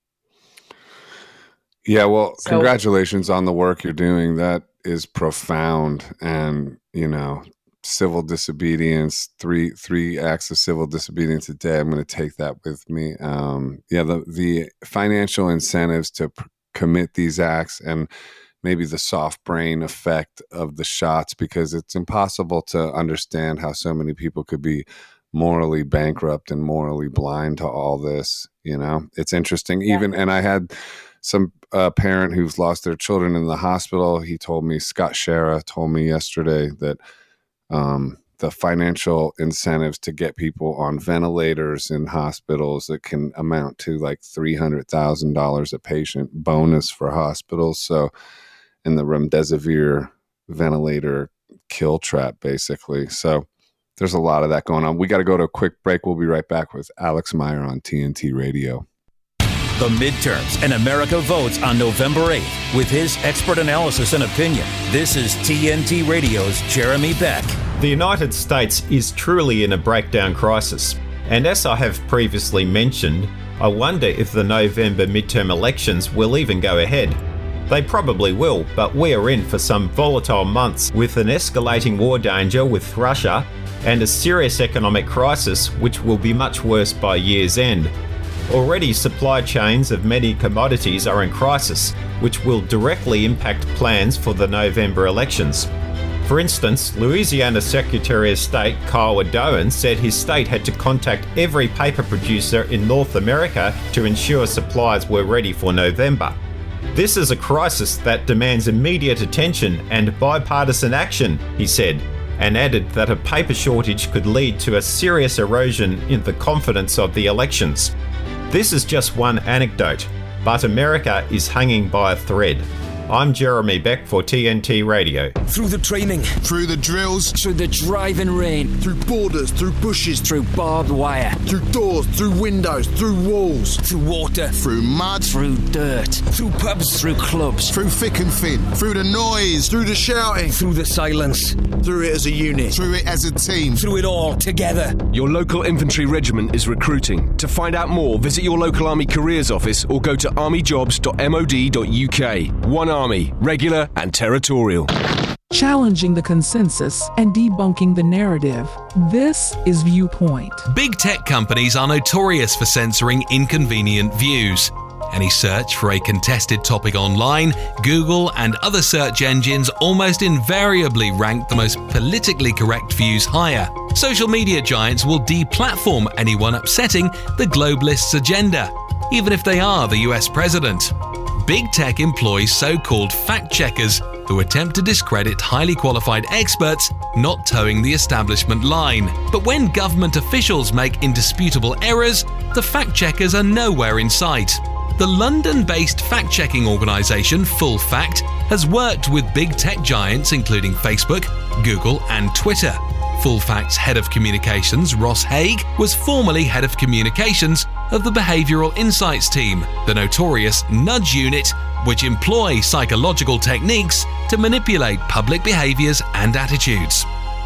Yeah, well, So- congratulations on the work you're doing. That is profound. And, you know, civil disobedience, three three acts of civil disobedience a day. I'm going to take that with me. Um, yeah, the the financial incentives to pr- commit these acts, and maybe the soft brain effect of the shots, because it's impossible to understand how so many people could be morally bankrupt and morally blind to all this. You know, it's interesting. Yeah. Even, and I had some uh, parent who's lost their children in the hospital. He told me, Scott Shara told me yesterday that um, the financial incentives to get people on ventilators in hospitals that can amount to like three hundred thousand dollars a patient bonus for hospitals. So, in the remdesivir ventilator kill trap, basically. So there's a lot of that going on. We got to go to a quick break. We'll be right back with Alex Meyer on T N T Radio. The midterms and America votes on November eighth. With his expert analysis and opinion, this is T N T Radio's Jeremy Beck. The United States is truly in a breakdown crisis. And as I have previously mentioned, I wonder if the November midterm elections will even go ahead. They probably will, but we are in for some volatile months with an escalating war danger with Russia and a serious economic crisis which will be much worse by year's end. Already supply chains of many commodities are in crisis, which will directly impact plans for the November elections. For instance, Louisiana Secretary of State Kyle Doan said his state had to contact every paper producer in North America to ensure supplies were ready for November. This is a crisis that demands immediate attention and bipartisan action, he said, and added that a paper shortage could lead to a serious erosion in the confidence of the elections. This is just one anecdote, but America is hanging by a thread. I'm Jeremy Beck for T N T Radio. Through the training, through the drills, through the driving rain, through borders, through bushes, through barbed wire, through doors, through windows, through walls, through water, through mud, through dirt, through pubs, through clubs, through thick and thin, through the noise, through the shouting, through the silence, through it as a unit, through it as a team, through it all together. Your local infantry regiment is recruiting. To find out more, visit your local Army careers office or go to army jobs dot mod dot u k. One Army, regular and territorial. Challenging the consensus and debunking the narrative. This is Viewpoint. Big tech companies are notorious for censoring inconvenient views. Any search for a contested topic online, Google and other search engines almost invariably rank the most politically correct views higher. Social media giants will deplatform anyone upsetting the globalists' agenda, even if they are the U S president. Big tech employs so-called fact-checkers who attempt to discredit highly qualified experts not towing the establishment line. But when government officials make indisputable errors, the fact-checkers are nowhere in sight. The London-based fact-checking organisation Full Fact has worked with big tech giants including Facebook, Google and Twitter. Full Fact's head of communications, Ross Haig, was formerly head of communications of the Behavioural Insights team, the notorious nudge unit, which employ psychological techniques to manipulate public behaviours and attitudes.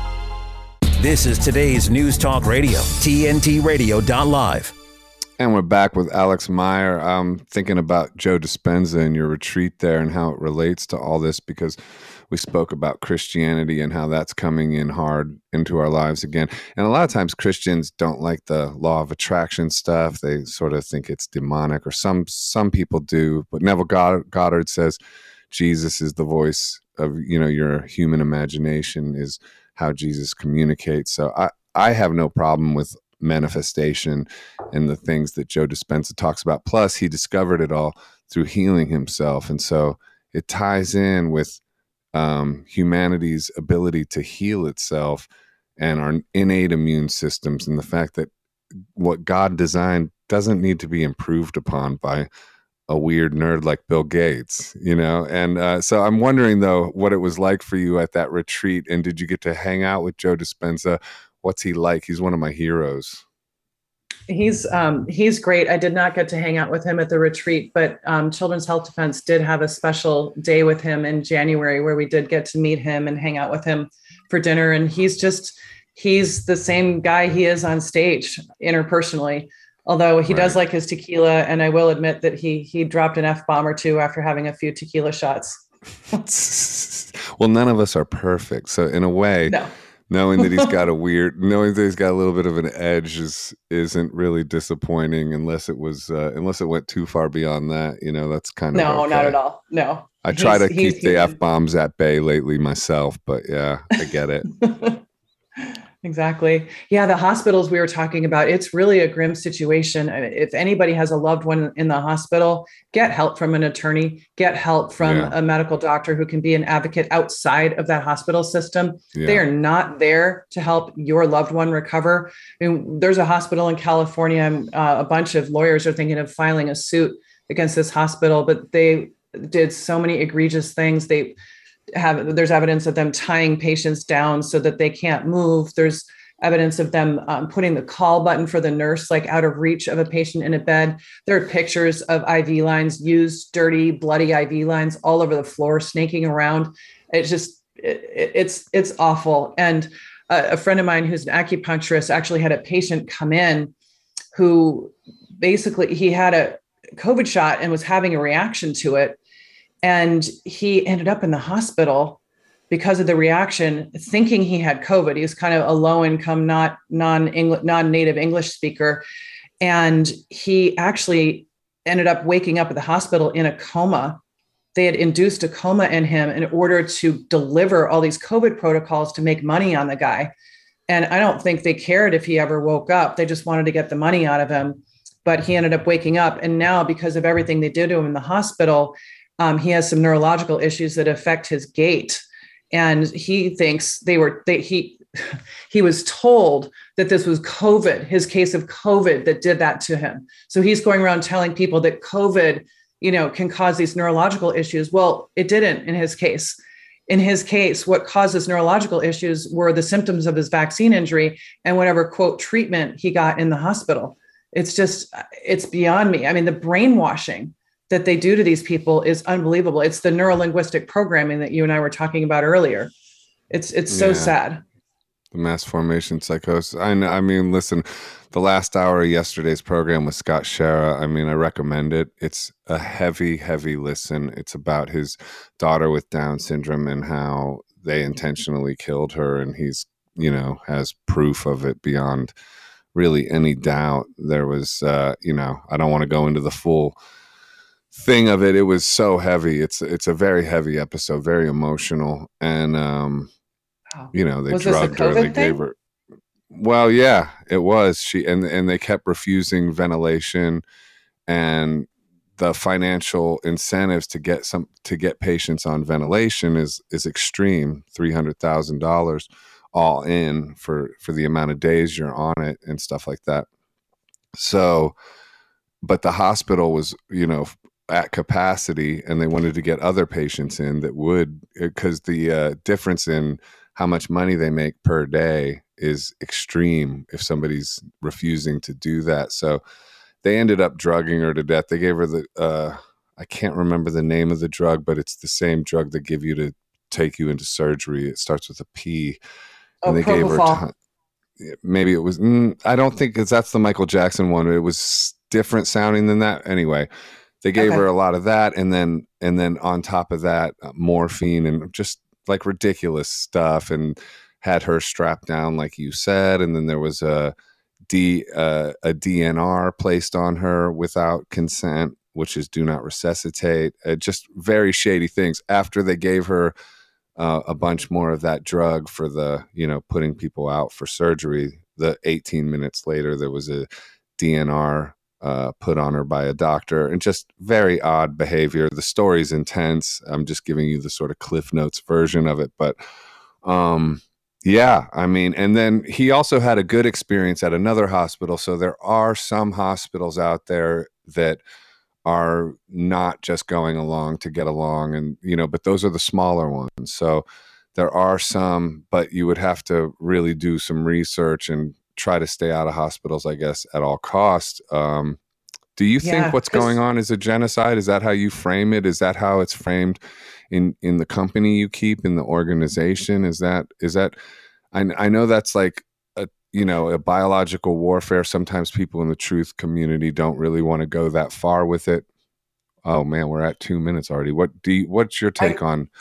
This is today's News Talk Radio, T N T radio dot live. And we're back with Alex Meyer. I'm thinking about Joe Dispenza and your retreat there and how it relates to all this, because we spoke about Christianity and how that's coming in hard into our lives again. And a lot of times Christians don't like the law of attraction stuff. They sort of think it's demonic, or some some people do. But Neville Goddard says Jesus is the voice of, you know, your human imagination is how Jesus communicates. So I, I have no problem with manifestation and the things that Joe Dispenza talks about. Plus, he discovered it all through healing himself. And so it ties in with um, humanity's ability to heal itself and our innate immune systems, and the fact that what God designed doesn't need to be improved upon by a weird nerd like Bill Gates, you know? And uh, so I'm wondering, though, what it was like for you at that retreat. And did you get to hang out with Joe Dispenza? What's he like? He's one of my heroes. He's um, he's great. I did not get to hang out with him at the retreat, but um, Children's Health Defense did have a special day with him in January where we did get to meet him and hang out with him for dinner. And he's just, he's the same guy he is on stage interpersonally, although he right. does like his tequila. And I will admit that he he dropped an F-bomb or two after having a few tequila shots. Well, none of us are perfect. So in a way, no. knowing that he's got a weird, knowing that he's got a little bit of an edge is isn't really disappointing unless it was uh, unless it went too far beyond that. You know, that's kind of no, okay. not at all. No, I try He's- to he's keep the human. F bombs at bay lately myself, but yeah, I get it. Exactly. Yeah, the hospitals we were talking about, it's really a grim situation. I mean, if anybody has a loved one in the hospital, get help from an attorney, get help from Yeah. a medical doctor who can be an advocate outside of that hospital system. Yeah. They are not there to help your loved one recover. I mean, there's a hospital in California, and uh, a bunch of lawyers are thinking of filing a suit against this hospital, but they did so many egregious things. They have there's evidence of them tying patients down so that they can't move. There's evidence of them um, putting the call button for the nurse like out of reach of a patient in a bed. There are pictures of I V lines, used, dirty, bloody I V lines all over the floor, snaking around. It's just it, it's it's awful. And a, a friend of mine who's an acupuncturist actually had a patient come in who basically he had a COVID shot and was having a reaction to it. And he ended up in the hospital because of the reaction, thinking he had COVID. He was kind of a low-income, not non-English, non-native English speaker. And he actually ended up waking up at the hospital in a coma. They had induced a coma in him in order to deliver all these COVID protocols to make money on the guy. And I don't think they cared if he ever woke up. They just wanted to get the money out of him. But he ended up waking up. And now, because of everything they did to him in the hospital, Um, he has some neurological issues that affect his gait, and he thinks they were. They, he he was told that this was COVID, his case of COVID, that did that to him. So he's going around telling people that COVID, you know, can cause these neurological issues. Well, it didn't in his case. In his case, what caused his neurological issues were the symptoms of his vaccine injury and whatever quote treatment he got in the hospital. It's just, it's beyond me. I mean, the brainwashing that they do to these people is unbelievable. It's the neurolinguistic programming that you and I were talking about earlier. It's it's so Yeah. sad. The mass formation psychosis. I know, I mean, listen, the last hour of yesterday's program with Scott Schara, I mean, I recommend it. It's a heavy, heavy listen. It's about his daughter with Down syndrome and how they intentionally killed her. And he's, you know, has proof of it beyond really any doubt. There was, uh, you know, I don't want to go into the full thing of it. It was so heavy. It's it's a very heavy episode, very emotional, and um, wow. you know, they Was this a drugged her. They COVID gave thing? her. Well, yeah, it was. She and and they kept refusing ventilation, and the financial incentives to get some to get patients on ventilation is is extreme. Three hundred thousand dollars all in for for the amount of days you're on it and stuff like that. So, but the hospital was, you know, at capacity, and they wanted to get other patients in that would, because the uh, difference in how much money they make per day is extreme if somebody's refusing to do that. So they ended up drugging her to death. They gave her the, uh, I can't remember the name of the drug, but it's the same drug they give you to take you into surgery. It starts with a P. Oh, And they gave her, propofol. ton- maybe it was, mm, I don't think, because that's the Michael Jackson one. It was different sounding than that. Anyway, they gave Okay. her a lot of that, and then and then on top of that, uh, morphine and just like ridiculous stuff, and had her strapped down, like you said. And then there was a D uh, a D N R placed on her without consent, which is do not resuscitate. Uh, just very shady things. After they gave her uh, a bunch more of that drug for the, you know, putting people out for surgery, the eighteen minutes later there was a D N R uh, put on her by a doctor, and just very odd behavior. The story's intense. I'm just giving you the sort of Cliff Notes version of it, but um, yeah, I mean, and then he also had a good experience at another hospital. So there are some hospitals out there that are not just going along to get along, and, you know, but those are the smaller ones. So there are some, but you would have to really do some research and try to stay out of hospitals, I guess, at all costs. Um, do you Yeah, think what's 'cause- going on is a genocide? Is that how you frame it? Is that how it's framed in, in the company you keep, in the organization? Is that, is that, I, I know that's like a, you know, a biological warfare. Sometimes people in the truth community don't really want to go that far with it. Oh man, we're at two minutes already. What do you, what's your take on,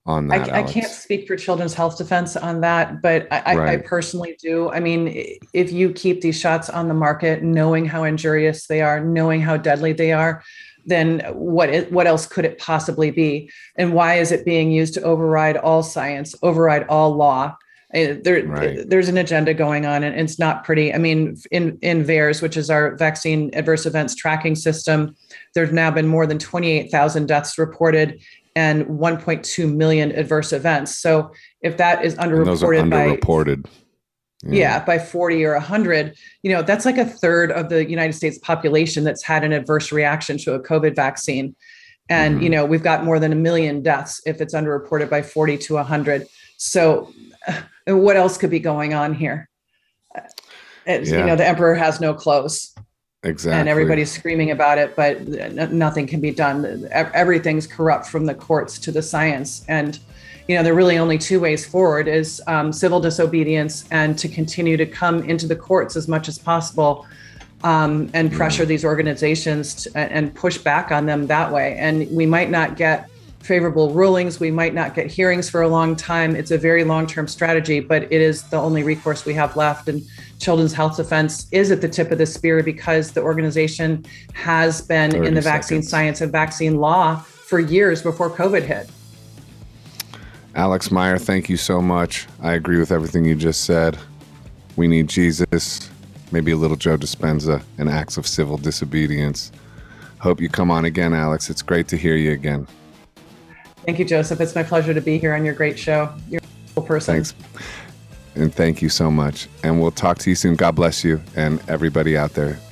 on that? I, I can't speak for Children's Health Defense on that, but I, right. I, I personally do. I mean, if you keep these shots on the market, knowing how injurious they are, knowing how deadly they are, then what it, what else could it possibly be? And why is it being used to override all science, override all law? There, right. There's an agenda going on, and it's not pretty. I mean, in, in VAERS, which is our vaccine adverse events tracking system, there's now been more than twenty-eight thousand deaths reported and one point two million adverse events. So if that is underreported, those are underreported. by yeah. yeah, by forty or one hundred, you know, that's like a third of the United States population that's had an adverse reaction to a COVID vaccine. And, mm-hmm. you know, we've got more than a million deaths if it's underreported by forty to one hundred. So what else could be going on here? It's, yeah. You know, the emperor has no clothes. Exactly. And everybody's screaming about it, but n- nothing can be done. Everything's corrupt from the courts to the science. And, you know, there are really only two ways forward is um, civil disobedience and to continue to come into the courts as much as possible um, and pressure mm. these organizations to, and push back on them that way. And we might not get favorable rulings. We might not get hearings for a long time. It's a very long-term strategy, but it is the only recourse we have left. And Children's Health Defense is at the tip of the spear because the organization has been in the vaccine seconds. science and vaccine law for years before COVID hit. Alex Meyer, thank you so much. I agree with everything you just said. We need Jesus, maybe a little Joe Dispenza, and acts of civil disobedience. Hope you come on again, Alex. It's great to hear you again. Thank you, Joseph. It's my pleasure to be here on your great show. You're a cool person. Thanks. And thank you so much. And we'll talk to you soon. God bless you and everybody out there.